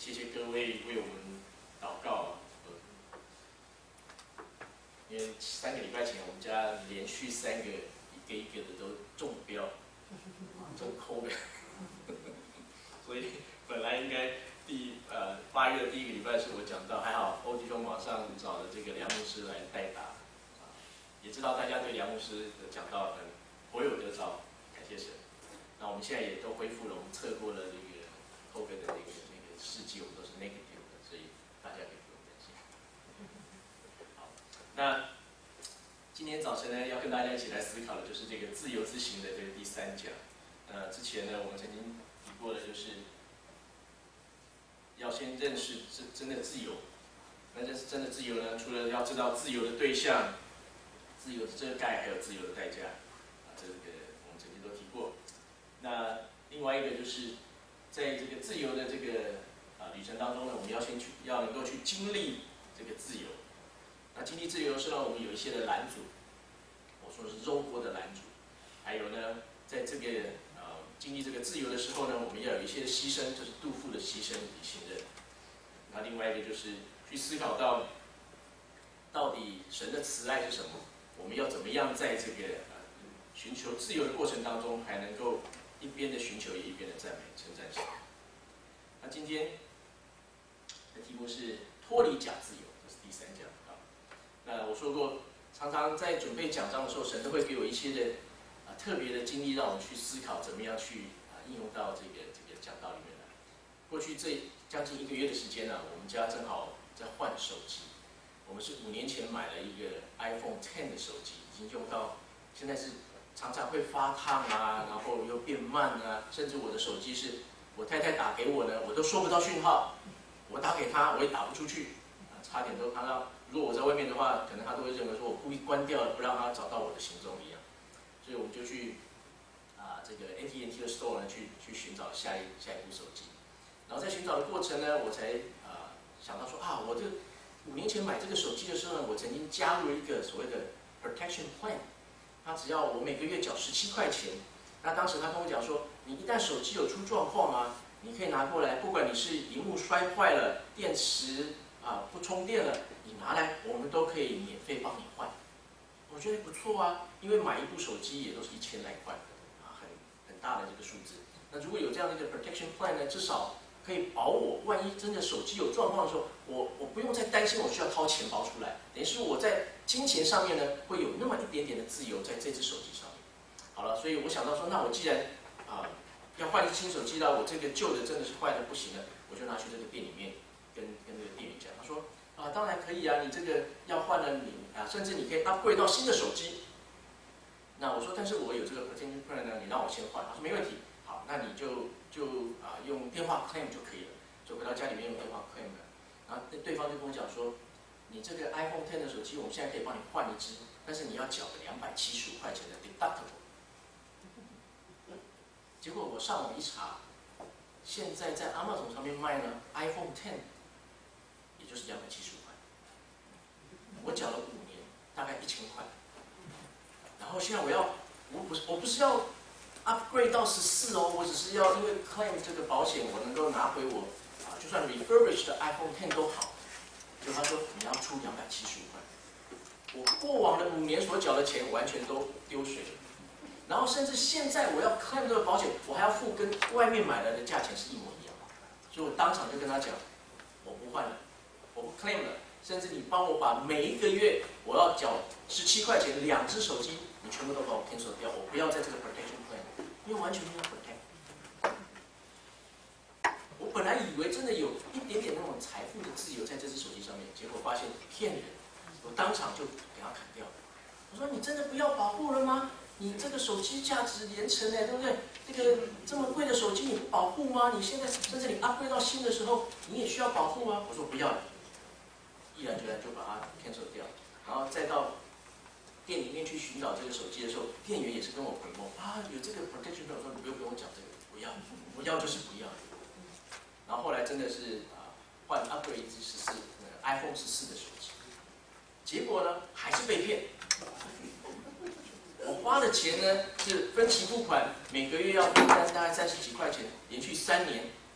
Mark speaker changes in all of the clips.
Speaker 1: 谢谢各位为我们祷告。因为3个礼拜前，我们家连续3个一个的都中标，中COVID，所以本来应该8月的第1个礼拜是我讲到，还好欧弟兄马上找了这个梁牧师来代打，也知道大家对梁牧师的讲道很颇有得着，感谢神。那我们现在也都恢复了，我们测过了这个COVID的那个试剂，我们都是 negative 的，所以大家可以不用担心。好，那今天早晨呢，要跟大家一起来思考的就是这个自由之行的这个第3讲。之前呢，我们曾经提过的就是要先认识真的自由。那这是真的自由呢，除了要知道自由的对象、自由的遮盖，还有自由的代价。这个我们曾经都提过。那另外一个就是在这个自由的这个旅程当中呢，我们要能够去经历这个自由。那经历自由是让我们有一些的拦阻，我说的是柔和的拦阻。还有呢，在这个经历这个自由的时候呢，我们要有一些牺牲，就是杜甫的牺牲与信任。那另外一个就是去思考到底神的慈爱是什么？我们要怎么样在这个寻求自由的过程当中，还能够一边的寻求，也一边的赞美称赞神。那今天的题目是脱离假自由，这是第3讲。那我说过，常常在准备讲章的时候，神都会给我一些的特别的经历，让我们去思考怎么样去应用到这个讲道里面来。过去这将近1个月的时间呢，我们家正好在换手机。我们是5年前买了一个 iPhone X 的手机，已经用到现在是常常会发烫啊，然后又变慢啊，甚至我的手机是我太太打给我呢，我都收不到讯号，我打给她我也打不出去，差点都看到。如果我在外面的话，可能他都会认为说我故意关掉了，不让他找到我的行踪一样。所以我们就去这个 AT&T 的 store 呢去寻找下一部手机。然后在寻找的过程呢，我才想到说我这5年前买这个手机的时候呢，我曾经加入了一个所谓的 protection plan， 他只要我每个月缴17块钱。那当时他跟我讲说，你一旦手机有出状况你可以拿过来，不管你是萤幕摔坏了、电池不充电了，你拿来我们都可以免费帮你换。我觉得不错啊，因为买一部手机也都是1000来块很大的这个数字。那如果有这样的一个 protection plan 呢，至少可以保我，万一真的手机有状况的时候，我不用再担心我需要掏钱包出来，等于是我在金钱上面呢会有那么一点点的自由在这只手机上面。好了，所以我想到说，那我既然要换一只新手机了，我这个旧的真的是坏的不行了，我就拿去这个店里面跟这个店员讲，他说当然可以啊，你这个要换了甚至你可以 upgrade 到新的手机。那我说，但是我有这个 protection plan 呢，你让我先换。他说没问题，好，那你就用电话 claim 就可以了，就回到家里面用电话 claim 了。然后对方就跟我讲说，你这个 iPhone X 的手机，我们现在可以帮你换一只，但是你要缴个275块钱的 deductible。结果我上网一查，现在在 Amazon 上面卖呢 ，iPhone X 也就是275块，我缴了5年，大概1000块。然后现在我不是要 upgrade 到14哦，我只是要因为 claim 这个保险，我能够拿回我就算 refurbished 的 iPhone X 都好。就他说你要出275块，我过往的5年所缴的钱完全都丢水了。然后甚至现在我要 claim 这个保险，我还要付跟外面买来的价钱是一模一样，所以我当场就跟他讲，我不换了，我不 claim 了，甚至你帮我把每一个月我要缴17块钱2只手机，你全部都把我 cancel 掉，我不要在这个 protection plan， 因为完全没有 protect。我本来以为真的有一点点那种财富的自由在这只手机上面，结果发现骗人，我当场就给他砍掉了。我说你真的不要保护了吗？你这个手机价值连城对不对？这个这么贵的手机你不保护吗？你现在甚至你 upgrade 到新的时候，你也需要保护吗？我说不要了，毅然决然就把它 cancel 掉。然后再到店里面去寻找这个手机的时候，店员也是跟我回眸有这个 protection plan， 我说你不用跟我讲这个，不要就是不要。然后后来真的是换 upgrade 一只iPhone 14的手机，结果呢还是被骗。我花的钱呢是分期付款，每个月要负担大概30几块钱，连续3年，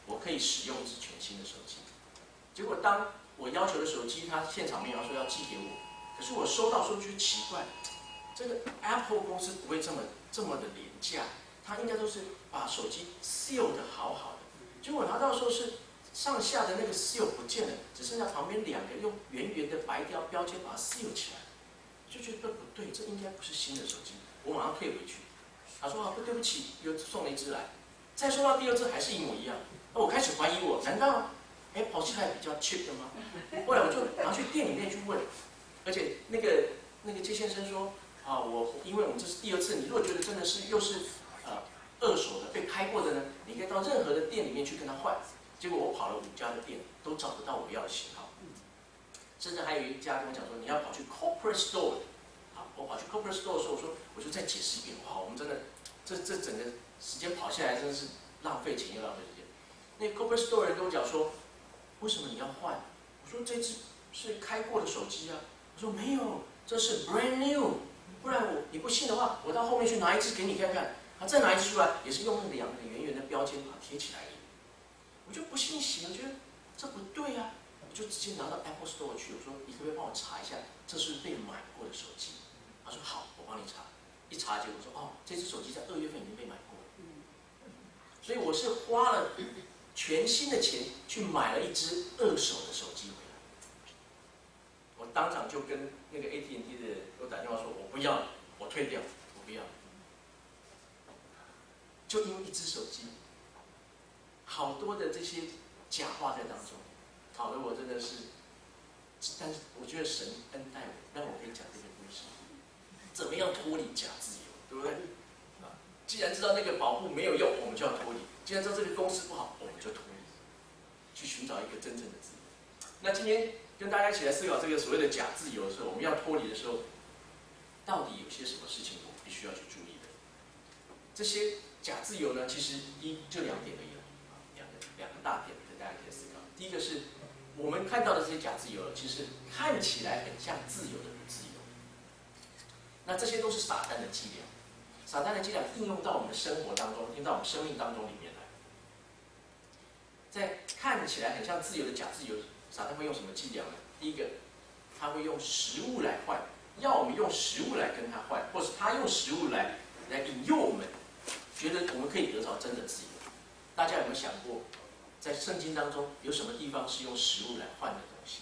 Speaker 1: 我可以使用一只全新的手机。结果当我要求的手机，他现场没有说要寄给我，可是我收到说觉得奇怪，这个 Apple 公司不会这么的廉价，他应该都是把手机 seal 的好好的。结果我拿到的时候是上下的那个 seal 不见了，只剩下旁边2个用圆圆的白标签把它 seal 起来，就觉得不对，这应该不是新的手机，我马上退回去。他说对不起，又送了一只来，再收到第2只还是一模一样，那我开始怀疑难道跑起来比较 cheap 的吗？后来我就拿去店里面去问，而且那个接先生说因为我们这是第2次，你如果觉得真的是又是二手的被开过的呢，你可以到任何的店里面去跟他换。结果我跑了5家的店，都找不到我要的型号，甚至还有一家跟我讲说你要跑去 corporate store。好，我跑去 corporate store 的时候，我就再解释一遍，我们真的这整个时间跑下来真的是浪费钱又浪费时间。那 corporate store 人跟我讲说，为什么你要换？我说这只是开过的手机啊。我说没有，这是 brand new， 不然你不信的话，我到后面去拿一只给你看看。他再拿一只出来，也是用那2个圆圆的标签把它贴起来而已。我就不信邪，我觉得这不对啊，我就直接拿到 Apple Store 去，我说你可不可以帮我查一下，这是被买过的手机？他说好，我帮你查。一查结果说这只手机在2月份已经被买过了。所以我是花了全新的钱去买了一只2手的手机回来。我当场就跟那个 AT&T 的人我打电话说，我不要了，我退掉，我不要了。就因为一只手机，好多的这些假话在当中，搞得我真的是，但是我觉得神恩待我，让我可以讲这个故事，怎么样脱离假自由，对不对？既然知道那个保护没有用，我们就要脱离；既然知道这个公司不好，我们就脱离，去寻找一个真正的自由。那今天跟大家一起来思考这个所谓的假自由的时候，我们要脱离的时候，到底有些什么事情我们必须要去注意的？这些假自由呢，其实就2点而已了，两个大点，大家可以思考。第一个是我们看到的这些假自由，其实看起来很像自由的不自由。那这些都是撒旦的伎俩，撒旦的伎俩应用到我们的生活当中，应用到我们生命当中里面来。在看起来很像自由的假自由，撒旦会用什么伎俩呢？第一个，他会用食物来换，要我们用食物来跟他换，或是他用食物来引诱我们，觉得我们可以得着真的自由。大家有没有想过，在圣经当中有什么地方是用食物来换的东西？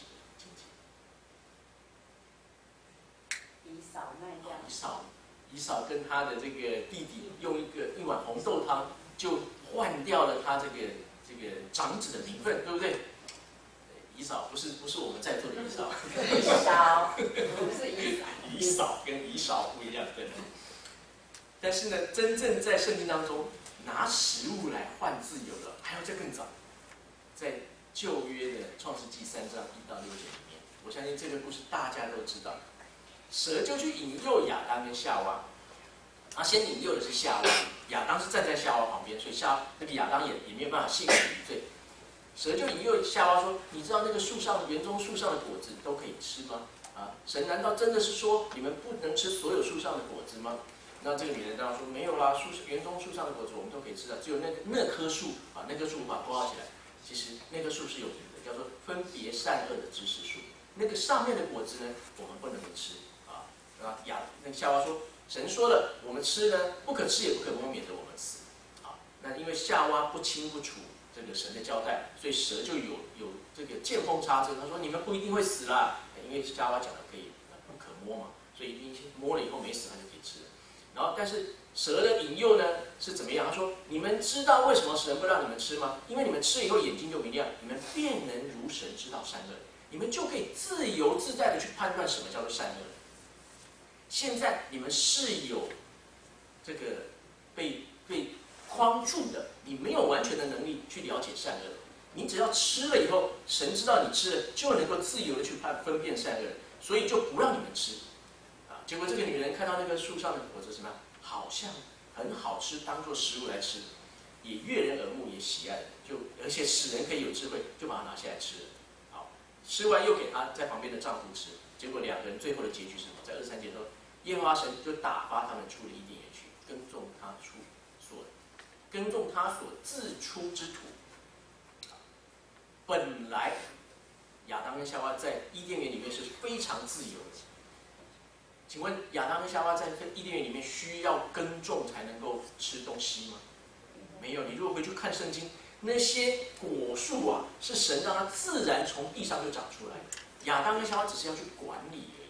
Speaker 1: 以扫跟他的这个弟弟用一碗红豆汤，就换掉了他这个长子的名分，对不对？以扫不是我们在座的以扫，
Speaker 2: 不是以扫，
Speaker 1: 以扫跟以扫不一样，对。但是呢，真正在圣经当中拿食物来换自由的，还要再更早，在旧约的创世纪3章1到6节里面，我相信这个故事大家都知道。蛇就去引诱亚当跟夏娃，先引诱的是夏娃，亚当是站在夏娃旁边，所以那个亚当也没有办法信主于罪。蛇就引诱夏娃说：“你知道那个园中树上的果子都可以吃吗？神难道真的是说你们不能吃所有树上的果子吗？”那这个女人当然说：“没有啦，园中树上的果子我们都可以吃的，只有那棵树那棵树把它刮起来。其实那棵树是有名的，叫做分别善恶的知识树。那个上面的果子呢，我们不能吃。”那个夏娃说：“神说了，我们吃呢，不可吃也不可摸，免得我们死。”那因为夏娃不清不楚这个神的交代，所以蛇就有这个见缝插针。他说：“你们不一定会死啦，因为夏娃讲的可以不可摸嘛，所以一定摸了以后没死，他就可以吃了。”然后，但是蛇的引诱呢是怎么样？他说：“你们知道为什么神不让你们吃吗？因为你们吃以后眼睛就明亮，你们便能如神知道善恶，你们就可以自由自在的去判断什么叫做善恶。现在你们是有这个被框住的，你没有完全的能力去了解善恶。你只要吃了以后，神知道你吃了，就能够自由的去分辨善恶，所以就不让你们吃。”结果这个女人看到那个树上的果子什么，好像很好吃，当做食物来吃，也悦人耳目，也喜爱，而且使人可以有智慧，就把它拿下来吃了。好，吃完又给她在旁边的丈夫吃，结果2个人最后的结局是什么？在23节说，耶和华神就打发他们出了伊甸园去，耕种他所自出之土。 跟夏娃在伊甸园里面是非常自由的。请问亚当跟夏娃在伊甸园里面需要耕种才能够吃东西吗？没有。你如果回去看圣经，那些果树啊，是神让它自然从地上就长出来的。亚当跟夏娃只是要去管理而已，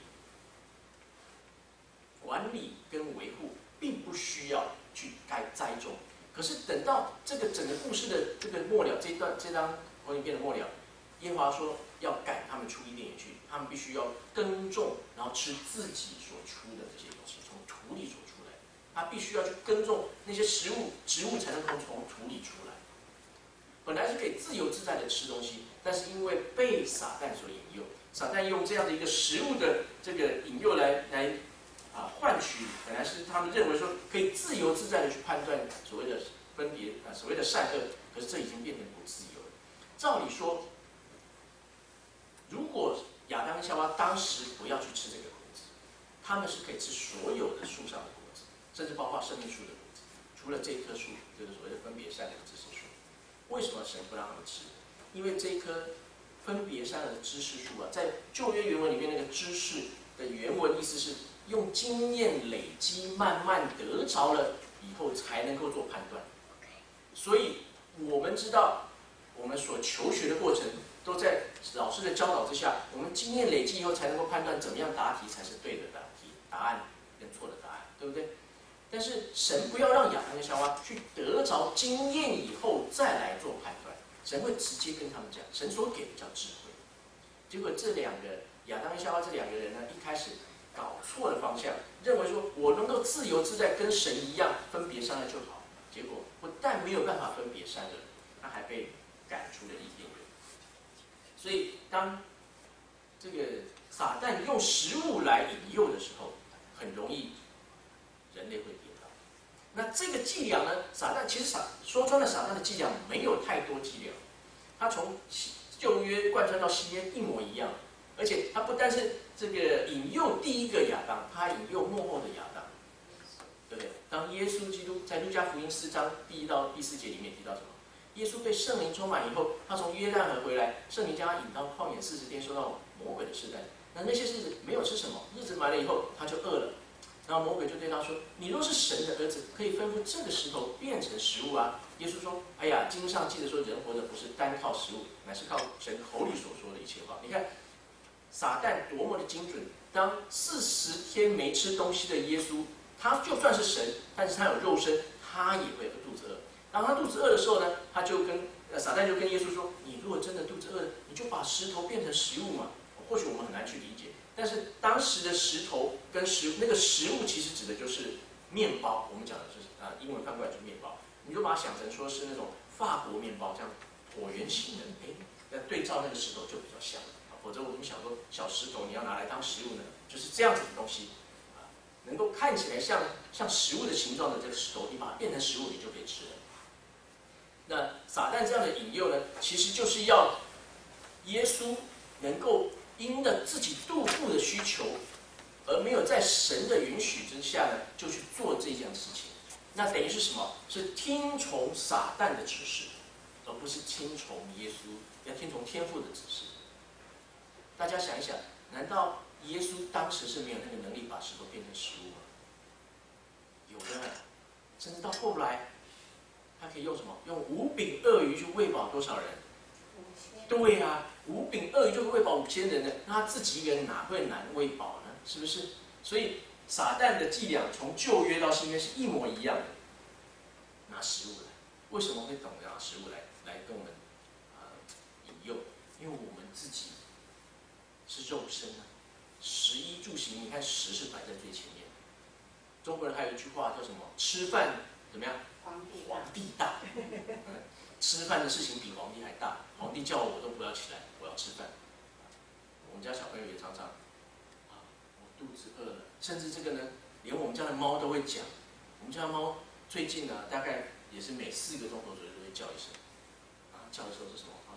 Speaker 1: 管理跟维护，并不需要去栽种。可是等到这个整个故事的这个末了，这张投影片的末了，耶和华说要赶他们出伊甸园去，他们必须要耕种，然后吃自己所出的这些东西，从土里所出来，他必须要去耕种那些植物才能够从土里出来。本来是可以自由自在的吃东西，但是因为被撒旦所引诱，撒旦用这样的一个食物的这个引诱来换取，本来是他们认为说可以自由自在的去判断所谓的分别所谓的善恶，可是这已经变成不自由了。照理说，如果亚当跟夏娃当时不要去吃这个果子，他们是可以吃所有的树上的果子，甚至包括生命树的果子，除了这一棵树，这个所谓的分别善恶的知识树。为什么神不让他们吃？因为这一棵分别善恶的知识树啊，在旧约原文里面那个知识的原文意思是用经验累积，慢慢得着了以后才能够做判断。所以我们知道，我们所求学的过程都在老师的教导之下，我们经验累积以后才能够判断怎么样答题才是对的答案跟错的答案，对不对？但是神不要让亚当跟夏娃去得着经验以后再来做判断，神会直接跟他们讲，神所给的叫智慧。结果这两个亚当跟夏娃这两个人呢，一开始搞错了方向，认为说我能够自由自在跟神一样分别善恶就好，结果不但没有办法分别善恶，他还被赶出了伊甸园。所以当这个撒旦用食物来引诱的时候，很容易人类会跌倒。那这个伎俩呢，撒旦其实说穿了，撒旦的伎俩没有太多伎俩，他从旧约贯穿到新约一模一样，而且他不但是这个引诱第一个亚当，他还引诱末后的亚当，对不对？当耶稣基督在路加福音4章第1到第4节里面提到什么？耶稣被圣灵充满以后，他从约旦河回来，圣灵将他引到旷野40天，受到魔鬼的试探。那些日子没有吃什么，日子满了以后，他就饿了。然后魔鬼就对他说：“你若是神的儿子，可以吩咐这个石头变成食物啊。”耶稣说：“哎呀，经上记着说，人活着不是单靠食物，乃是靠神口里所说的一切话。”你看，撒旦多么的精准！当40天没吃东西的耶稣，他就算是神，但是他有肉身，他也会肚子饿。当他肚子饿的时候呢，撒旦就跟耶稣说：“你如果真的肚子饿，你就把石头变成食物嘛。”或许我们很难去理解，但是当时的石头跟那个食物其实指的就是面包。我们讲的是英文翻过来就是面包，你就把它想成说是那种法国面包这样椭圆形的，那对照那个石头就比较像。否则我们想说小石头你要拿来当食物呢，就是这样子的东西能够看起来像食物的形状的这个石头，你把它变成食物，你就可以吃了。那撒旦这样的引诱呢，其实就是要耶稣能够因着自己肚腹的需求，而没有在神的允许之下呢，就去做这件事情。那等于是什么？是听从撒旦的指示，而不是听从耶稣，要听从天父的指示。大家想一想，难道耶稣当时是没有那个能力把石头变成食物吗？有的，甚至到后来，他可以用什么？用5饼2鱼去喂饱多少人？对啊，5饼2鱼就会喂饱5000人呢，那他自己一个人哪会难喂饱呢？是不是？所以撒旦的伎俩从旧约到新约是一模一样的，拿食物来。为什么会懂得拿食物来跟我们引诱？因为我们自己是肉身啊，食衣住行，你看食是摆在最前面。中国人还有一句话叫什么？吃饭怎么样？皇帝大。吃饭的事情比皇帝还大，皇帝叫我都不要起来，我要吃饭。我们家小朋友也常常我肚子饿了，甚至这个呢，连我们家的猫都会讲。我们家的猫最近呢，大概也是每4个钟头左右都会叫一声。叫的时候是什么？他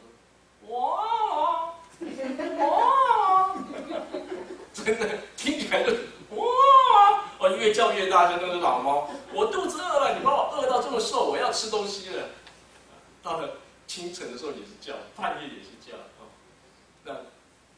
Speaker 1: 说：“哇，真的听起来就是哇，越叫越大声，那是老猫。我肚子饿了，你把我饿到这么瘦，我要吃东西了。”到了清晨的时候也是叫，半夜也是叫。那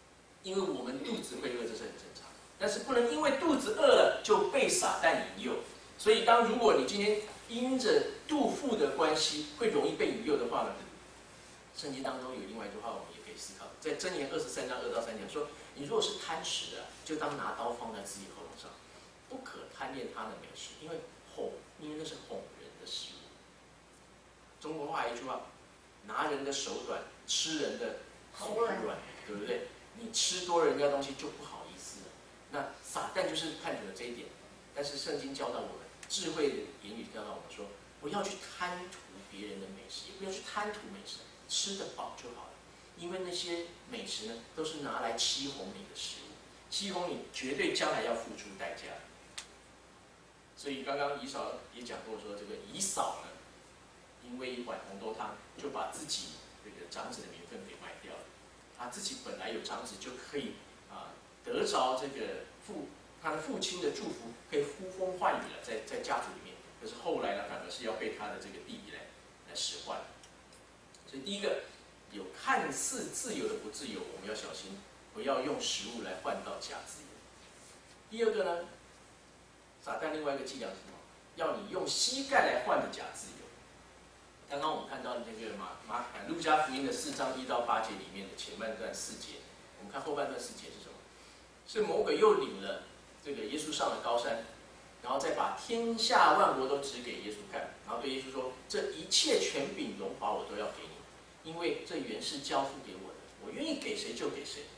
Speaker 1: 因为我们肚子会饿，这是很正常。但是不能因为肚子饿了就被撒旦引诱。所以如果你今天因着肚腹的关系会容易被引诱的话呢，圣经当中有另外一句话我们也可以思考，在箴言23章2到3节说，你如果是贪食的，就当拿刀放在自己喉咙上，不可贪恋他的美食，因为那是哄人的食物。中国话一句话，拿人的手短，吃人的口软，对不对？你吃多人家东西就不好意思了。那撒旦就是看准了这一点，但是圣经教导我们，智慧的言语教导我们说，不要去贪图别人的美食，也不要去贪图美食，吃得饱就好了。因为那些美食呢，都是拿来欺哄你的食物，欺哄你绝对将来要付出代价。所以刚刚以扫也讲过说，这个以扫呢，因为一碗红豆汤，就把自己这个长子的名分给卖掉了。他自己本来有长子，就可以得着这个他的父亲的祝福，可以呼风唤雨了，在家族里面。可是后来呢，反而是要被他的这个弟弟来使唤。所以第一个，有看似自由的不自由，我们要小心，不要用食物来换到假自由。第二个呢，撒旦另外一个伎俩是什么？要你用膝盖来换的假自由。刚刚我们看到那个路加福音的4章1到8节里面的前半段4节，我们看后半段4节是什么？是魔鬼又领了这个耶稣上了高山，然后再把天下万国都指给耶稣看，然后对耶稣说：“这一切权柄荣华我都要给你，因为这原是交付给我的，我愿意给谁就给谁。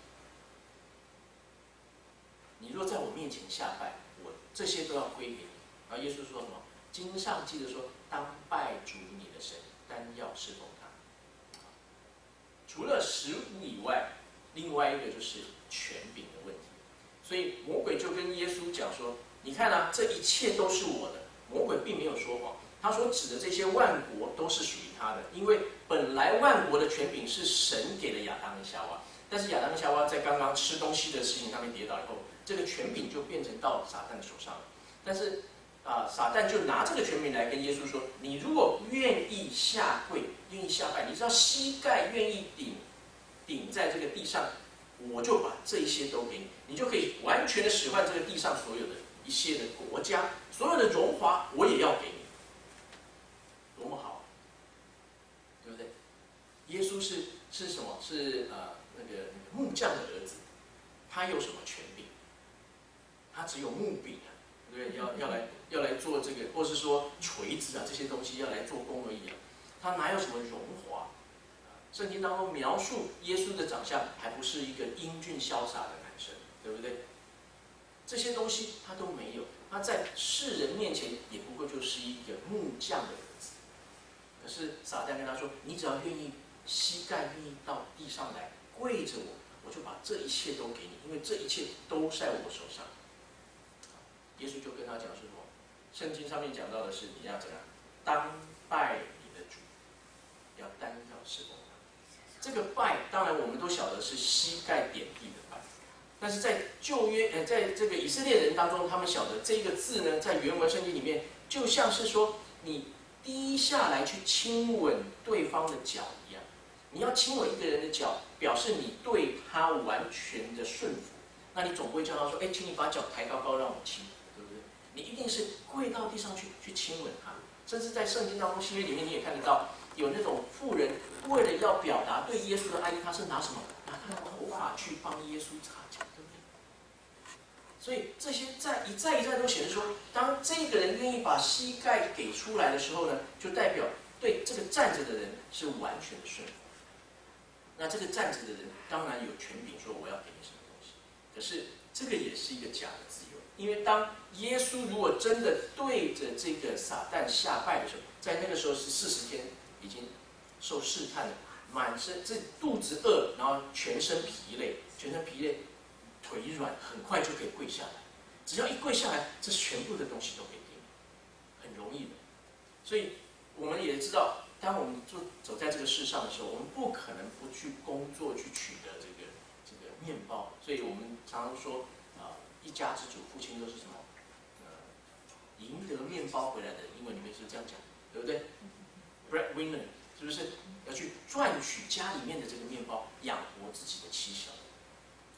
Speaker 1: 你若在我面前下拜，我这些都要归给你。”然后耶稣说什么？经上记得说：“当拜主你的神，单要侍奉他。”除了食物以外，另外一个就是权柄的问题。所以魔鬼就跟耶稣讲说：“你看啊，这一切都是我的。”魔鬼并没有说谎，他所指的这些万国都是属于他的，因为本来万国的权柄是神给了亚当跟夏娃，但是亚当跟夏娃在刚刚吃东西的事情上面跌倒以后，这个权柄就变成到撒旦的手上了。但是撒旦就拿这个权柄来跟耶稣说：“你如果愿意下跪，愿意下拜，你知道膝盖愿意顶在这个地上，我就把这一些都给你，你就可以完全的使唤这个地上所有的一切的国家，所有的荣华，我也要给你。”多么好，对不对？耶稣是什么？是那个木匠的儿子，他有什么权柄？他只有木柄啊，对不对？要来做这个，或是说锤子啊这些东西要来做工而已啊，他哪有什么荣华？圣经当中描述耶稣的长相，还不是一个英俊潇洒的男生，对不对？这些东西他都没有，他在世人面前也不过就是一个木匠的儿子。可是撒旦跟他说：“你只要愿意膝盖愿意到地上来跪着我就把这一切都给你，因为这一切都在我手上。”耶稣就跟他讲说什么？圣经上面讲到的是你要怎样？当拜你的主，要单要侍奉他。这个拜，当然我们都晓得是膝盖点地的拜，但是在旧约，在这个以色列人当中，他们晓得这个字呢，在原文圣经里面，就像是说你低下来去亲吻对方的脚一样。你要亲吻一个人的脚，表示你对他完全的顺服。那你总不会叫他说：“请你把脚抬高高让我亲。”对不对？你一定是跪到地上去亲吻他。甚至在圣经当中，新约里面你也看得到，有那种妇人为了要表达对耶稣的爱意，他是拿什么？拿他的头发去帮耶稣擦脚，对不对？所以这些一再都显示说，当这个人愿意把膝盖给出来的时候呢，就代表对这个站着的人是完全的顺服。那这个站着的人当然有权柄说我要给你什么东西，可是这个也是一个假的自由，因为当耶稣如果真的对着这个撒旦下拜的时候，在那个时候是40天已经受试探了，满身这肚子饿，然后全身疲累，腿软，很快就可以跪下来。只要一跪下来，这全部的东西都可以给你，很容易的。所以我们也知道，当我们走在这个世上的时候，我们不可能不去工作去取得这个面包。所以我们常常说一家之主，父亲都是什么？赢得面包回来的，英文里面是这样讲，对不对 ？breadwinner 是不是要去赚取家里面的这个面包，养活自己的妻小？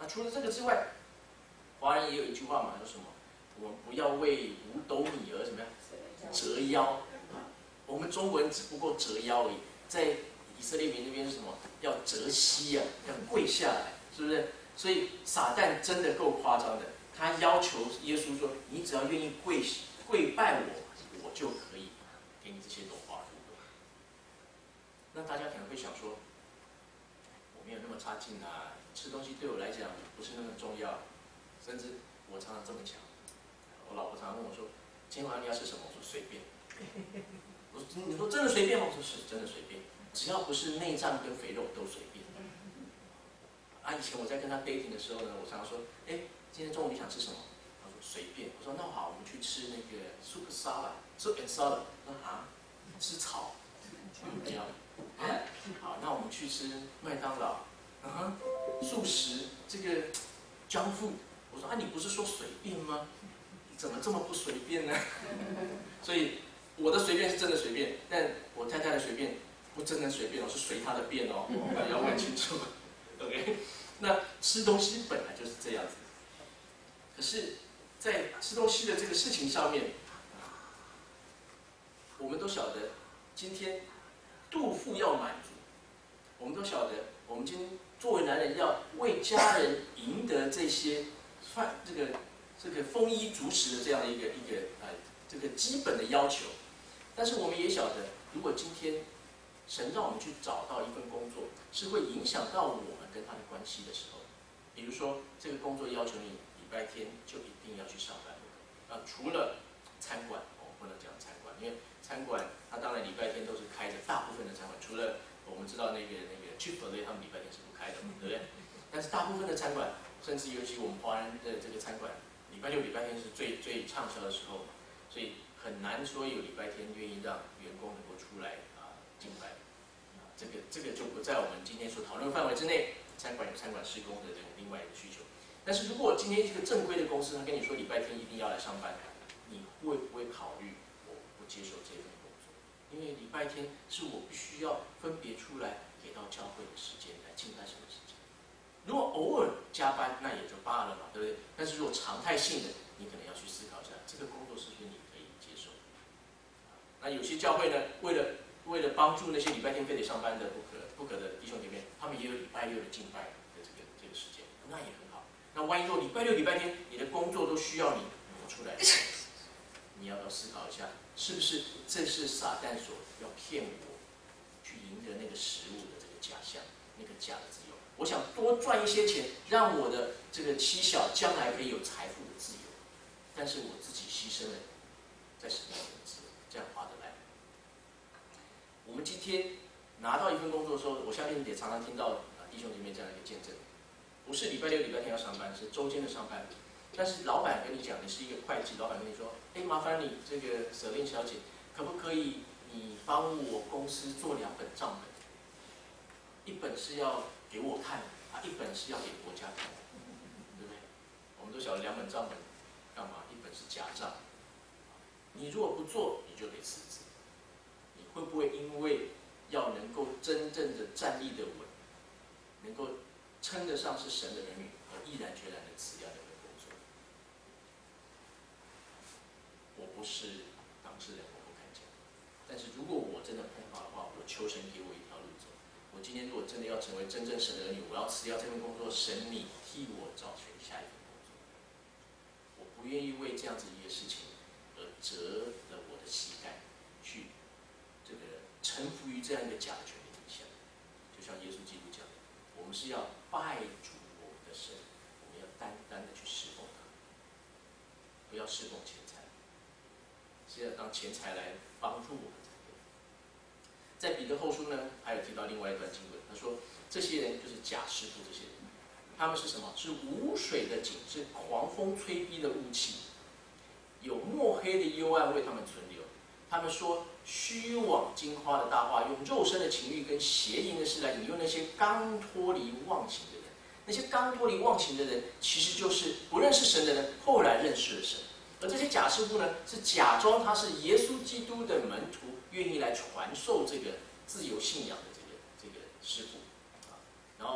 Speaker 1: 那除了这个之外，华人也有一句话嘛，说什么？我们不要为五斗米而怎么样折腰。我们中国人只不过折腰而已，在以色列民那边是什么？要折膝啊，要跪下来，是不是？所以撒旦真的够夸张的，他要求耶稣说：“你只要愿意跪拜我，我就可以给你这些荣华富贵。”那大家可能会想说，我没有那么差劲啊，吃东西对我来讲不是那么重要，甚至我常常这么讲。我老婆常常问我说：“今天晚上你要吃什么？”我说：“随便。”我说：“你说真的随便吗？”我说：“是真的随便，只要不是内脏跟肥肉都随便。”以前我在跟他 dating 的时候呢，我常常说：“今天中午你想吃什么？”他说：“随便。”我说：“那好，我们去吃那个 soup salad，soup and salad。”他说：“啊，吃草？不要。好，那我们去吃麦当劳，素食这个 junk food。”我说：“你不是说随便吗？怎么这么不随便呢？”所以我的随便是真的随便，但我太太的随便不真的随便，是随她的便哦，要问清楚。OK， 那吃东西本来就是这样子，可是，在吃东西的这个事情上面，我们都晓得，今天肚腹要满足，我们都晓得，我们今天作为男人要为家人赢得这些这个丰衣足食的这样的一个这个基本的要求，但是我们也晓得，如果今天神让我们去找到一份工作，是会影响到我们跟他的关系的时候，比如说这个工作要求你礼拜天就一定要去上班，除了餐馆，不能讲餐馆，因为餐馆它当然礼拜天都是开的，大部分的餐馆，除了我们知道那个 Chick-fil-A 他们礼拜天是不开的，对不对？但是大部分的餐馆，甚至尤其我们华人的这个餐馆，礼拜六、礼拜天是最畅销的时候，所以很难说有礼拜天愿意让员工能够出来敬拜。这个就不在我们今天所讨论范围之内。餐馆有餐馆施工的这种另外一个需求。但是如果今天一个正规的公司，他跟你说礼拜天一定要来上班，你会不会考虑我不接受这份工作？因为礼拜天是我必须要分别出来给到教会的时间来敬拜神的时间。如果偶尔加班，那也就罢了嘛，对不对？但是如果常态性的，你可能要去思考一下，这个工作是不是你可以接受？那有些教会呢，为了帮助那些礼拜天非得上班的不可的弟兄姐妹，他们也有礼拜六的敬拜的这个时间，那也很好。那万一说礼拜六、礼拜天你的工作都需要你出来，你要不要思考一下，是不是这是撒旦所要骗我去赢得那个食物的这个假象，那个假的自由？我想多赚一些钱，让我的这个妻小将来可以有财富的自由，但是我自己牺牲了在神面前的自由，这样划得来？我们今天拿到一份工作的时候，我相信你也常常听到弟兄姐妹这样一个见证，不是礼拜六、礼拜天要上班，是周间的上班。但是老板跟你讲，你是一个会计，老板跟你说，麻烦你这个舍令小姐，可不可以你帮我公司做2本账本，1本是要给我看，1本是要给国家看，对不对？我们都晓得2本账本干嘛？1本是假账，你如果不做，你就得辞职。你会不会因为要能够真正的站立的稳，能够称得上是神的儿女，而毅然决然的辞掉那份工作？我不是当事人，我不敢讲。但是如果我真的碰到的话，我求神给我一条路走。我今天如果真的要成为真正神的儿女，我要辞掉这份工作，神你替我找寻下一份工作。我不愿意为这样子一个事情而折了我的膝盖，去这个臣服于这样一个假的权利底下。就像耶稣基督讲的，我们是要拜主我们的神，我们要单单的去侍奉他，不要侍奉钱财，是要当钱财来帮助我们才对。在彼得后书呢，还有提到另外一段经文，他说这些人就是假师傅，这些人，他们是什么？是无水的井，是狂风吹逼的雾气，有墨黑的幽暗为他们存留。他们说虚妄金花的大话，用肉身的情欲跟邪淫的事来引诱那些刚脱离忘情的人。那些刚脱离忘情的人，其实就是不认识神的人，后来认识了神。而这些假师傅呢，是假装他是耶稣基督的门徒，愿意来传授这个自由信仰的这个师傅。然后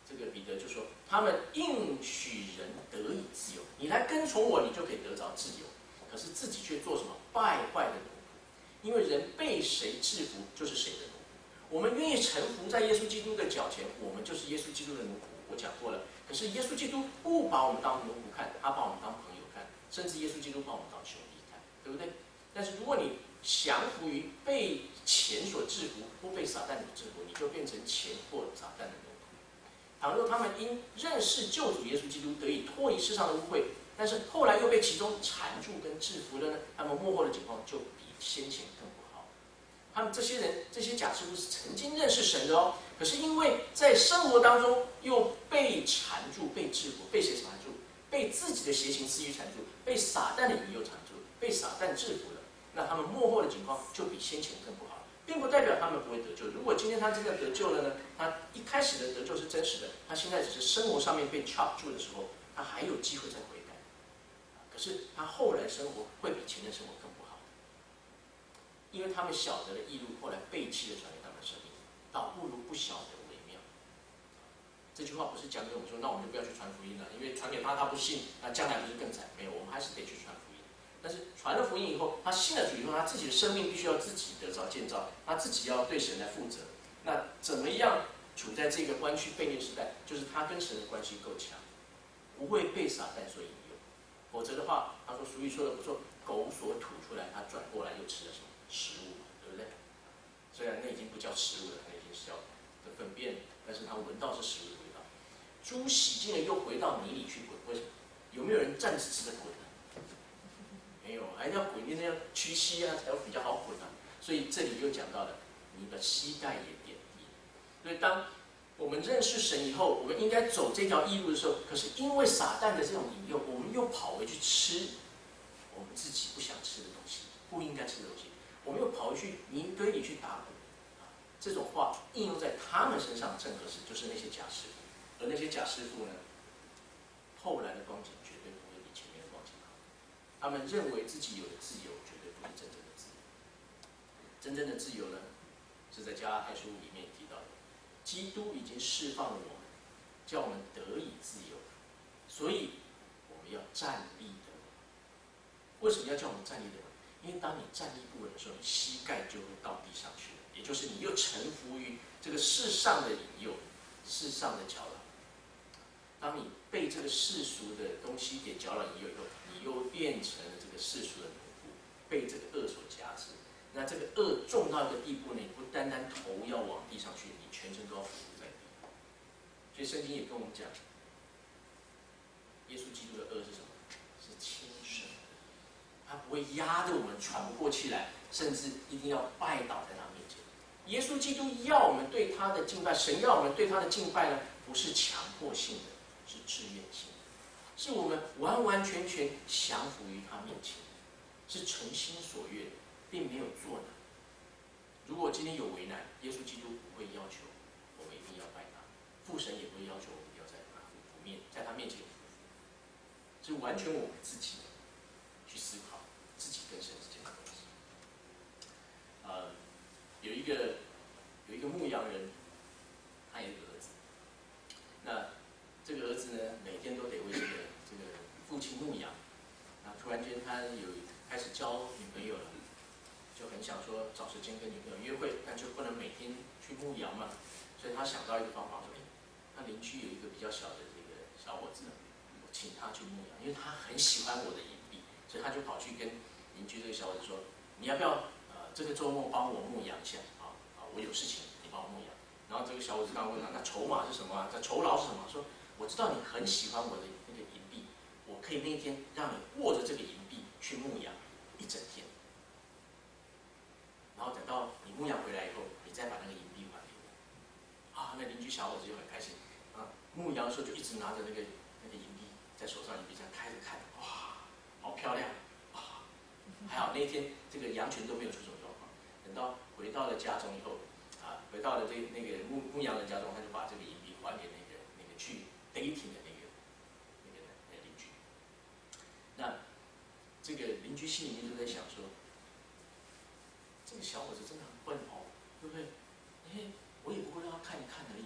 Speaker 1: 这个彼得就说，他们应许人得以自由，你来跟从我，你就可以得着自由。可是自己却做什么？败坏的奴仆。因为人被谁制服，就是谁的奴仆。我们愿意臣服在耶稣基督的脚前，我们就是耶稣基督的奴仆。我讲过了。可是耶稣基督不把我们当奴仆看，他把我们当朋友看，甚至耶稣基督把我们当兄弟看，对不对？但是如果你降服于被钱所制服，不被撒旦所制服，你就变成钱或撒旦的奴仆。倘若他们因认识救主耶稣基督得以脱离世上的污秽，但是后来又被其中缠住跟制服了呢，他们末后的情况就比先前更不好。他们这些人，这些假师傅是曾经认识神的哦，可是因为在生活当中又被缠住、被制服，被谁缠住？被自己的邪情私欲缠住，被撒旦的引诱缠住，被撒旦制服了。那他们末后的情况就比先前更不好，并不代表他们不会得救。如果今天他真的得救了呢？他一开始的得救是真实的，他现在只是生活上面被 chop 住的时候，他还有机会再悔改。可是他后来生活会比前面生活更不好，因为他们晓得了义路，后来背弃了传给他们的生命，倒不如不晓得为妙。这句话不是讲给我们说，那我们就不要去传福音了，因为传给他不信，那将来不是更惨？没有，我们还是得去传福音。但是传了福音以后，他信了主以后，他自己的生命必须要自己得着建造，他自己要对神来负责。那怎么样处在这个弯曲悖逆时代？就是他跟神的关系够强，不会被撒旦所引诱。否则的话，他说俗语说的不错，狗所吐出来，他转过来又吃了什么食物，对不对？虽然那已经不叫食物了，那已经是叫的粪便，但是他闻到是食物的味道。猪洗净了又回到泥里去滚，为什么？有没有人站直直的滚？没有，还要滚，那样屈膝啊，才比较好滚啊。所以这里又讲到了，你的膝盖也点地。所以当我们认识神以后，我们应该走这条义路的时候，可是因为撒旦的这种引诱，我们又跑回去吃我们自己不想吃的东西，不应该吃的东西，我们又跑回去泥堆里去打滚。这种话应用在他们身上正合适，就是那些假师傅。而那些假师傅呢，后来的光景绝对不会比前面的光景好。他们认为自己有的自由，绝对不是真正的自由。真正的自由呢，是在加拉太书里面提到的，基督已经释放了我们，叫我们得以自由，所以我们要站立得稳。为什么要叫我们站立得稳？因为当你站立不稳的时候，你膝盖就会到地上去了，也就是你又臣服于这个世上的引诱，世上的搅扰。当你被这个世俗的东西给搅扰引诱以后，你又变成了这个世俗的奴仆，被这个恶所夹制。那这个恶重到一个地步呢，你不单单头要往地上去，你全身都要伏在地。所以圣经也跟我们讲，耶稣基督的恶是什么？是轻省的，他不会压得我们喘不过气来，甚至一定要拜倒在他面前。耶稣基督要我们对他的敬拜，神要我们对他的敬拜呢，不是强迫性的，是自愿性的，是我们完完全全降服于他面前，是从心所愿，并没有做难。如果今天有为难，耶稣基督不会要求我们一定要拜他，父神也不会要求我们要在他面前服服，是完全我们自己去思考自己跟神之间的关系。有一个牧羊人，他有一个儿子，那这个儿子呢，每天都得为这个父亲牧羊。那突然间他开始交女朋友了，就很想说找时间跟女朋友约会，但就不能每天去牧羊嘛，所以他想到一个方法，说：他邻居有一个比较小的这个小伙子，我请他去牧羊，因为他很喜欢我的隐蔽，所以他就跑去跟邻居这个小伙子说：你要不要这个周末帮我牧羊一下啊？我有事情，你帮我牧羊。然后这个小伙子刚问他，那筹码是什么啊？这酬劳是什么？说我知道你很喜欢我的那个银币，我可以那一天让你握着这个银币去牧羊一整天，然后等到你牧羊回来以后，你再把那个银币还给我。啊，那邻居小伙子就很开心啊，牧羊的时候就一直拿着那个银币在手上，银币这样开着看，哇，好漂亮啊！还好那一天这个羊群都没有出什么状况。等到回到了家中以后，回到了那个牧羊人家中，他就把这个银币还给那个去 dating 的那个邻居。那这个邻居心里面就在想说，这个小伙子真的很笨哦，对不对？我也不过让他看一看而已，他就高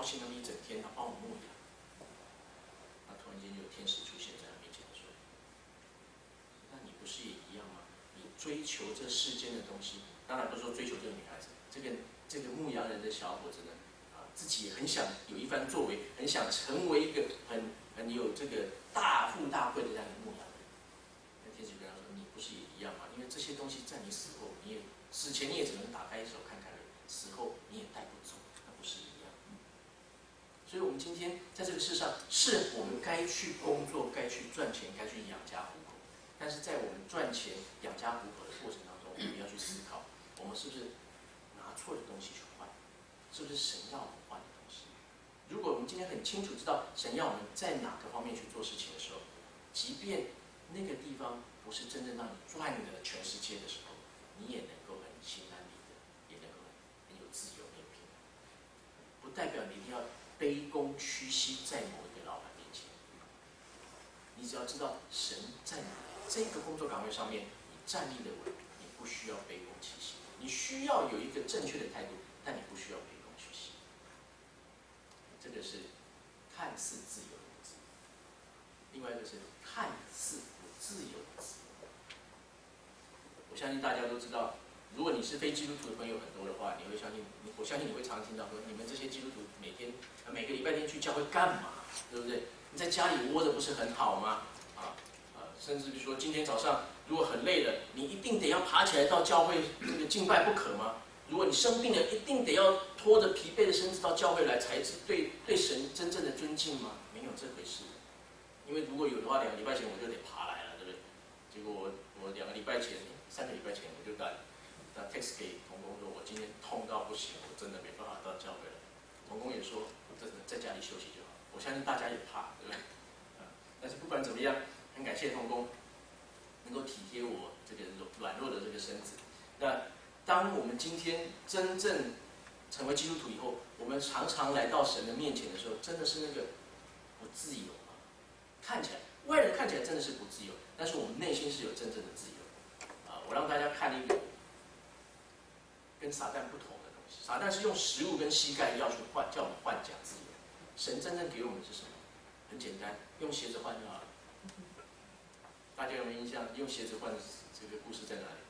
Speaker 1: 兴那么一整天，他帮我牧养。那突然间就有天使出现在他面前说：“那你不是也一样吗？你追求这世间的东西，当然不是说追求这个女孩子，这个牧羊人的小伙子呢，自己也很想有一番作为，很想成为一个很有这个大富大贵的这样的牧羊人。那天使跟他说：你不是也一样吗？因为这些东西在你死后，你也死前你也只能打开手看看而已，死后你也带不走，那不是一样？所以我们今天在这个世上，是我们该去工作、该去赚钱、该去养家糊口。但是在我们赚钱、养家糊口的过程当中，我们要去思考，我们是不是拿错的东西去换，是不是神要我们换的东西？如果我们今天很清楚知道神要我们在哪个方面去做事情的时候，即便那个地方不是真正让你赚的全世界的时候，你也能够很心安理得，也能够很有自由、很有平安。不代表你一定要卑躬屈膝在某一个老板面前，你只要知道神在你这个工作岗位上面，你站立得稳，你不需要卑躬屈膝，你需要有一个正确的态度，但你不需要卑躬屈膝。这个是看似自由的自由，另外一个是看似不自由的自由。我相信大家都知道，如果你是非基督徒的朋友很多的话，我相信你会常听到说，你们这些基督徒每个礼拜天去教会干嘛？对不对？你在家里窝着不是很好吗？甚至比如说今天早上如果很累了，你一定得要爬起来到教会这个敬拜不可吗？如果你生病了，一定得要拖着疲惫的身子到教会来，才是对神真正的尊敬吗？没有这回事。因为如果有的话，2个礼拜前我就得爬来了，对不对？结果我2个礼拜前、3个礼拜前我就打 text 给童工说，我今天痛到不行，我真的没办法到教会了。童工也说，真的在家里休息就好。我相信大家也怕，对不对？但是不管怎么样，很感谢童工能够体贴我这个软弱的这个身子。那当我们今天真正成为基督徒以后，我们常常来到神的面前的时候，真的是那个不自由啊！看起来外人看起来真的是不自由，但是我们内心是有真正的自由。我让大家看一个跟撒旦不同的东西。撒旦是用食物跟膝盖要去换，叫我们换假自由。神真正给我们的是什么？很简单，用鞋子换就好了。大家有没有印象？用鞋子换的这个故事在哪里？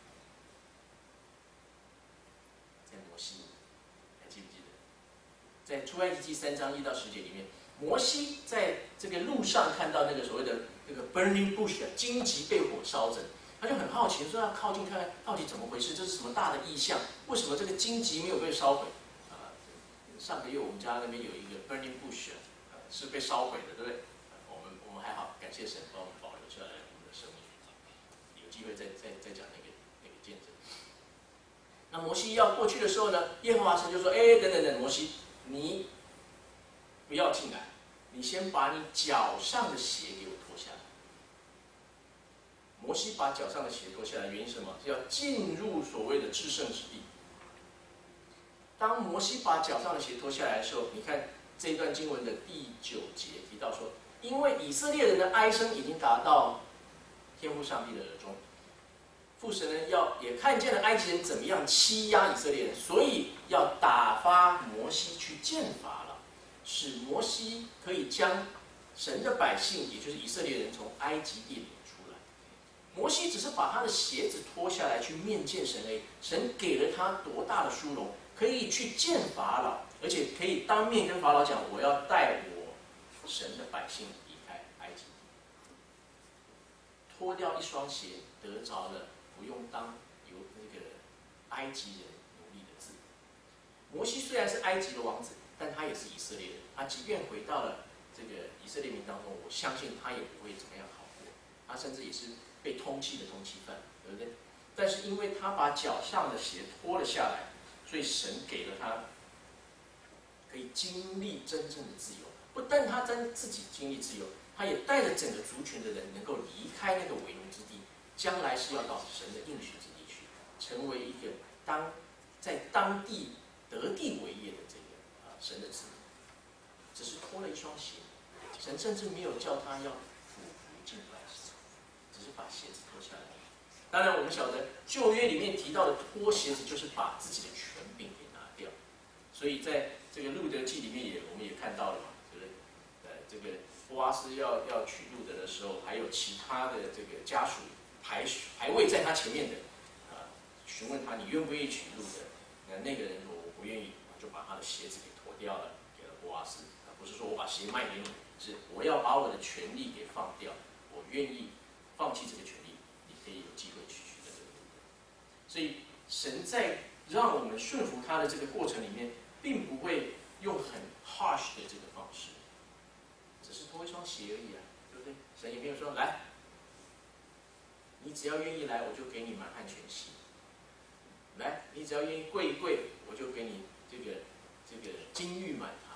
Speaker 1: 在摩西，还记不记得？在出埃及记3章1到10节里面，摩西在这个路上看到那个所谓的这个 burning bush 荆棘被火烧着，他就很好奇，说要靠近看看到底怎么回事，这是什么大的异象？为什么这个荆棘没有被烧毁？上个月我们家那边有一个 burning bush 是被烧毁的，对不对？我们还好，感谢神帮我们保留下来我们的生命。有机会再讲那个见证。那摩西要过去的时候呢，耶和华神就说：“哎，等，摩西，你不要进来，你先把你脚上的鞋给我脱下来。”摩西把脚上的鞋脱下来，原因是什么？是要进入所谓的至圣之地。当摩西把脚上的鞋脱下来的时候，你看这一段经文的第9节提到说，因为以色列人的哀声已经达到天父上帝的耳中，父神呢也看见了埃及人怎么样欺压以色列人，所以要打发摩西去见法老，使摩西可以将神的百姓，也就是以色列人从埃及地领出来。摩西只是把他的鞋子脱下来去面见神而已，神给了他多大的殊荣，可以去见法老，而且可以当面跟法老讲，我要带我神的百姓离开埃及。脱掉一双鞋，得着了不用当由那个埃及人奴隶的自由。摩西虽然是埃及的王子，但他也是以色列人。他即便回到了这个以色列民当中，我相信他也不会怎么样好过。他甚至也是被通缉的通缉犯，对不对？但是因为他把脚上的鞋脱了下来，所以神给了他可以经历真正的自由。不但他自己经历自由，他也带着整个族群的人能够离开那个为奴之地，将来是要到神的应许之地去，成为一个在当地得地为业的这个神的子民。只是脱了一双鞋，神甚至没有叫他要俯伏敬拜，只是把鞋子脱下来。当然，我们晓得旧约里面提到的脱鞋子，就是把自己的权柄给拿掉。所所以在这个路德记里面我们也看到了嘛，就是这个波阿斯要娶路德的时候，还有其他的这个家属排位在他前面的，询问他你愿不愿意娶路德？那个人说我不愿意，就把他的鞋子给脱掉了，给了波阿斯。不是说我把鞋卖给你，是我要把我的权利给放掉，我愿意放弃这个权利，你可以有机会娶的这个路德。所以神在让我们顺服他的这个过程里面，并不会用很 harsh 的这个方式，只是脱一双鞋而已啊，对不对？神也没有说来，你只要愿意来，我就给你满汉全席。来，你只要愿意跪一跪，我就给你这个金玉满堂。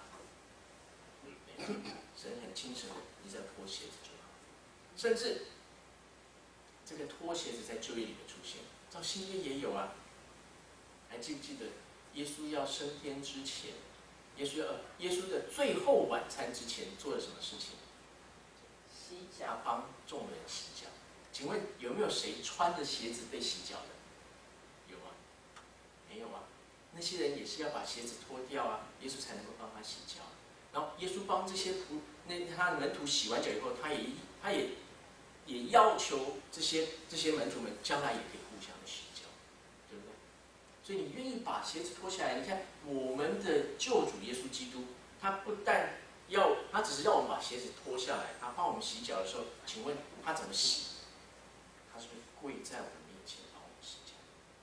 Speaker 1: 神很清楚，你只要脱鞋子就好。甚至这个脱鞋子在旧约里面出现，到新约也有啊。还记不记得耶稣要升天之前，耶稣的最后晚餐之前做了什么事情？
Speaker 2: 洗脚，
Speaker 1: 他帮众人洗脚。请问有没有谁穿着鞋子被洗脚的？有吗？没有啊。那些人也是要把鞋子脱掉啊，耶稣才能够帮他洗脚。然后耶稣帮这些他的门徒洗完脚以后，他也要求这些门徒们将来也可以互相的洗脚，对不对？所以你愿意把鞋子脱下来，你看我们的救主耶稣基督，他不但他只是要我们把鞋子脱下来，他帮我们洗脚的时候，请问他怎么洗？他是不是跪在我们面前帮我们洗脚？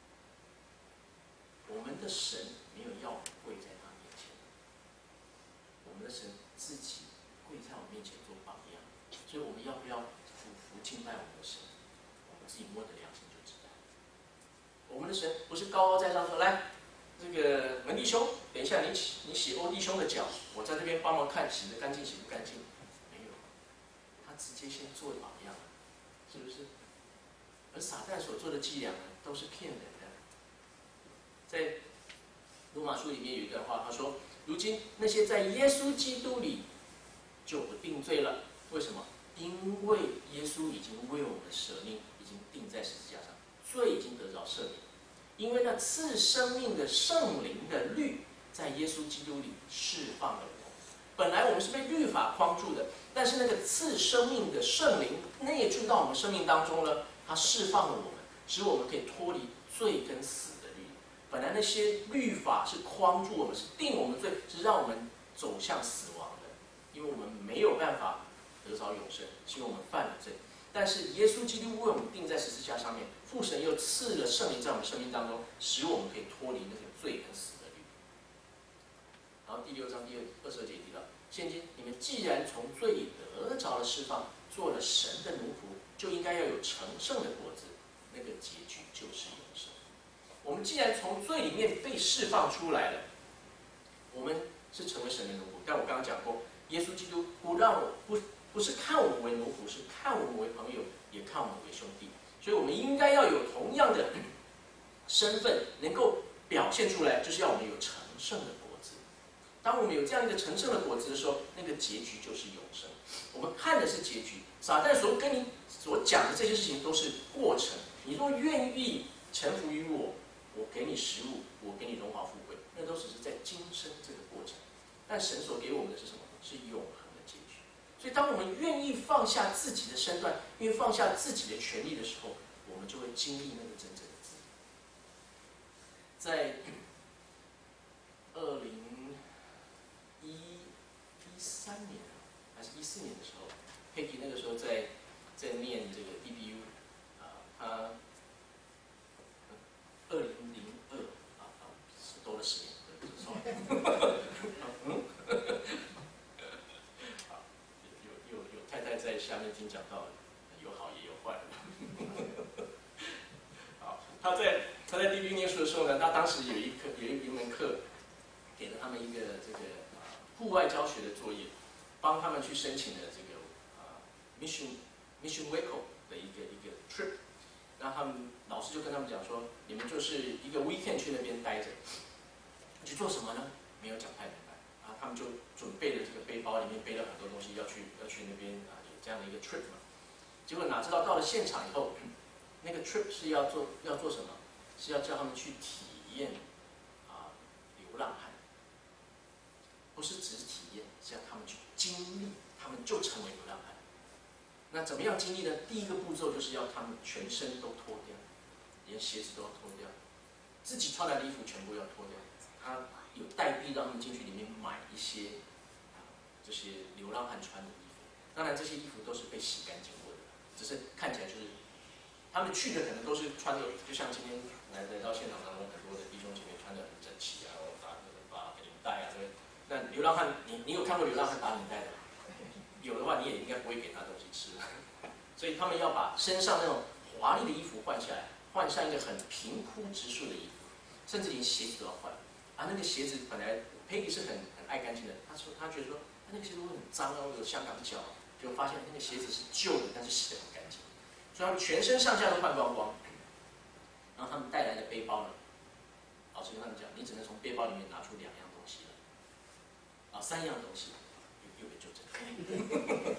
Speaker 1: 我们的神没有要我们跪在他面前，我们的神自己跪在我们面前做榜样，所以我们要不要俯敬拜我们的神？我们自己摸着良心就知道。我们的神不是高高在上说，来，这个门弟兄，等一下你洗欧弟兄的脚，我在这边帮忙看洗得干净洗不干净。没有，他直接先做榜样，是不是？而撒旦所做的伎俩呢，都是骗人的。在罗马书里面有一段话，他说：如今那些在耶稣基督里就不定罪了。为什么？因为耶稣已经为我们的舍命已经钉在十字架上，罪已经得到赦免。因为那赐生命的圣灵的律，在耶稣基督里释放了我们。本来我们是被律法框住的，但是那个赐生命的圣灵内住到我们生命当中了，它释放了我们，使我们可以脱离罪跟死的律。本来那些律法是框住我们，是定我们罪，是让我们走向死亡的，因为我们没有办法得着永生，是因为我们犯了罪。但是耶稣基督为我们钉在十字架上面，父神又赐了圣灵在我们生命当中，使我们可以脱离那个罪跟死的律。然后第6章第22节提到，现今你们既然从罪里得着了释放，做了神的奴仆，就应该要有成圣的果子，那个结局就是永生。我们既然从罪里面被释放出来了，我们是成为神的奴仆。但我刚刚讲过，耶稣基督不是看我们为奴仆，是看我们为朋友，也看我们为兄弟。所以我们应该要有同样的身份，能够表现出来，就是要我们有成圣的果子。当我们有这样一个成圣的果子的时候，那个结局就是永生。我们看的是结局，撒旦所跟你所讲的这些事情都是过程。你若愿意臣服于我，我给你食物，我给你荣华富贵，那都只是在今生这个过程。但神所给我们的是什么？是永恒的结局。所以当我们愿意放下自己的身段，愿意放下自己的权利的时候，我们就会经历那个真正的自由。在2013年还是14年的时候，佩奇那个时候在念这个 DBU 他2002多了10年，有太太在下面听讲到，有好也有坏。好，他在 DBU 念书的时候呢，他当时有一门课，给了他们一个这个户外教学的作业，帮他们去申请了这个Mission Waco 的一个 trip。然后老师就跟他们讲说，你们就是一个 weekend 去那边待着，去做什么呢？没有讲太明白啊。他们就准备了这个背包，里面背了很多东西，要去那边有这样的一个 trip 嘛。结果哪知道到了现场以后，那个 trip 是要做什么？是要叫他们去体验流浪汉。 就成为流浪汉。那怎么样经历呢？第一个步骤就是要他们全身都脱掉，连鞋子都要脱掉，自己穿来的衣服全部要脱掉。他有代币让他们进去里面买一些这些流浪汉穿的衣服。当然这些衣服都是被洗干净过的，只是看起来就是他们去的可能都是穿的，就像今天来到现场当中很多的弟兄姐妹穿的很整齐啊，然后打领带啊，对不对？那流浪汉，你有看过流浪汉打领带的吗？有的话，你也应该不会给他东西吃。所以他们要把身上那种华丽的衣服换下来，换上一个很平铺直述的衣服，甚至连鞋子都要换。啊，那个鞋子本来Peggy是很爱干净的，他觉得说，那个鞋子会很脏啊，会有香港脚，就发现那个鞋子是旧的，但是洗得很干净。所以他们全身上下都换光光。然后他们带来的背包呢，老师跟他们讲，你只能从背包里面拿出2样东西来，啊，3样东西，又被纠正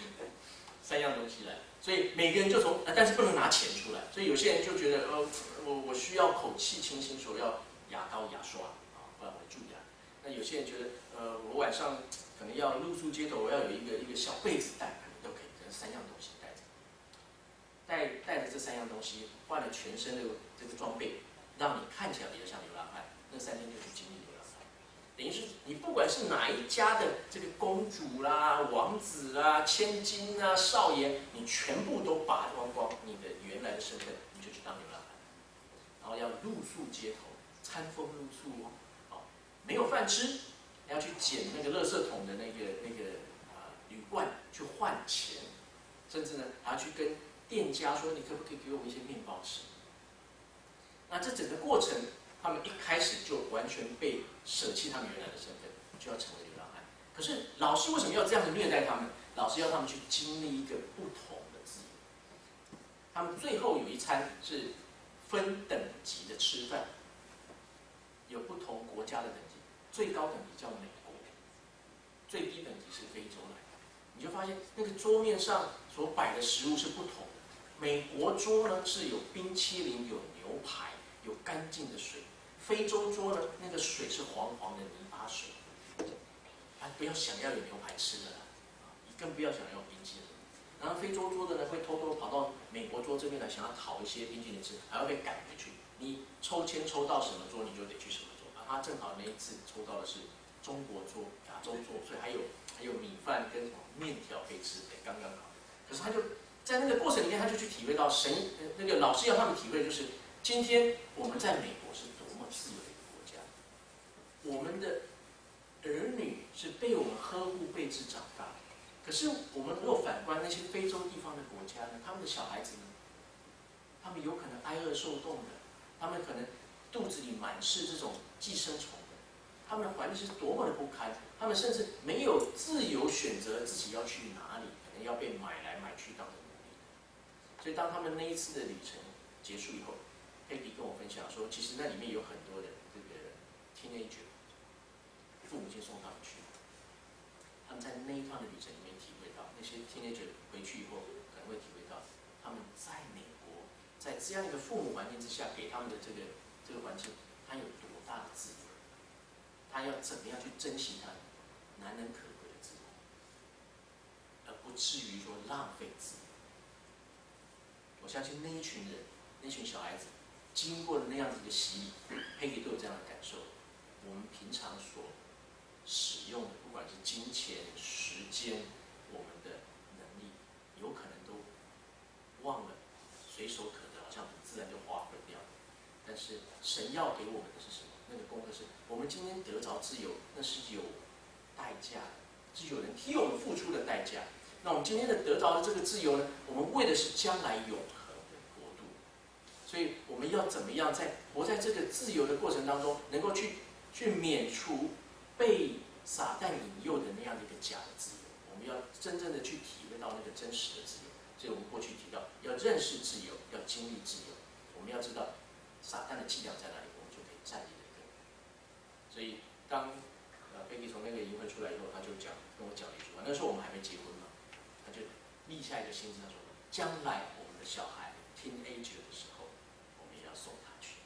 Speaker 1: ，3样东西来。所以每个人就从，但是不能拿钱出来。所以有些人就觉得，我需要口气清新，说要牙膏、牙刷啊，不然我会蛀牙。那有些人觉得，我晚上可能要露宿街头，我要有一个小被子带，都可以，这3样东西带着。带着这3样东西，换了全身的这个装备，让你看起来比较像流浪汉。那3天就去经历流浪汉，等于是你不管是哪一家的这个公主啦、王子啦、千金啊、少爷，你全部都拔光光你的原来的身份，你就去当流浪汉。然后要露宿街头，餐风露宿哦，没有饭吃，要去捡那个垃圾桶的那个铝罐去换钱，甚至呢还要去跟店家说，你可不可以给我们一些面包吃？那这整个过程，他们一开始就完全被舍弃他们原来的身份，就要成为流浪汉。可是老师为什么要这样子虐待他们？老师要他们去经历一个不同的自由。他们最后有一餐是分等级的吃饭，有不同国家的等级，最高等级叫美国，最低等级是非洲来的。你就发现那个桌面上所摆的食物是不同的。美国桌呢是有冰淇淋、有牛排、有干净的水；非洲桌呢，那个水是黄黄的泥巴水。不要想要有牛排吃的啦，更不要想要冰淇淋。然后非洲桌的呢，会偷偷跑到美国桌这边来，想要讨一些冰淇淋吃，还要被赶回去。你抽签抽到什么桌，你就得去什么桌。他正好那一次抽到的是中国桌、亚洲桌，所以还有米饭跟面条可以吃，刚刚好。可是他就在那个过程里面，他就去体会到那个老师要他们体会的就是，今天我们在美国是多么自由的一个国家，我们的儿女是被我们呵护备至长大。可是我们如果反观那些非洲地方的国家呢，他们的小孩子呢，他们有可能挨饿受冻的，他们可能肚子里满是这种寄生虫的，他们的环境是多么的不堪，他们甚至没有自由选择自己要去哪里，可能要被买来买去当成奴隶。所以当他们那一次的旅程结束以后，佩蒂跟我分享说，其实那里面有很多的这个 teenager， 父母亲送他们去，他们在那一趟的旅程里面体会到，那些 teenager 回去以后可能会体会到，他们在美国，在这样一个父母环境之下给他们的这个环境，他有多大的自由，他要怎么样去珍惜他难能可贵的自由，而不至于说浪费自由。我相信那一群人，那群小孩子，经过了那样子的洗礼，佩蒂都有这样的感受。我们平常所使用的，不管是金钱、时间，我们的能力，有可能都忘了，随手可得，好像很自然就花费掉了。但是神要给我们的是什么？那个功课是我们今天得着自由，那是有代价的，是有人替我们付出的代价。那我们今天的得着的这个自由呢，我们为的是将来永恒的国度。所以我们要怎么样在活在这个自由的过程当中，能够去免除被撒旦引诱的那样的一个假的自由？我们要真正的去体会到那个真实的自由。所以我们过去提到，要认识自由，要经历自由。我们要知道撒旦的伎俩在哪里，我们就可以站立得更稳。所以当贝蒂从那个营会出来以后，他就跟我讲了一句话。那时候我们还没结婚嘛，他就立下一个心志，他说：将来我们的小孩 teenager 的时候，我们也要送他去。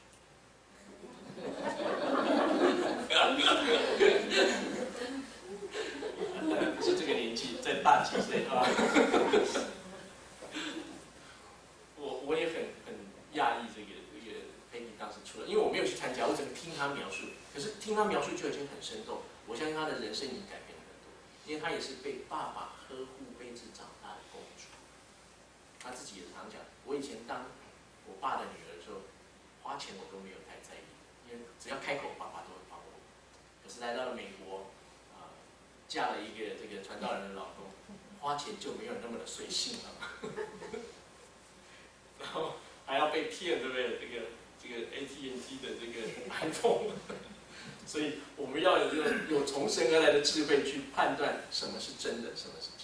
Speaker 1: 可是这个年纪，在大几岁啊？我也很讶异这个佩妮当时出来，因为我没有去参加，我只能听他描述。可是听他描述就已经很生动，我相信他的人生已经改变了很多，因为他也是被爸爸呵护备至长大的公主。他自己也常讲，我以前当我爸的女儿的时候，花钱我都没有太在意，因为只要开口，爸爸都会帮我。可是来到了美国，嫁了一个这个传道人的老公，花钱就没有那么的随性了。然后还要被骗，对不对？这个 AT&T 的这个 iPhone， 所以我们要有从神而来的智慧去判断什么是真的，什么是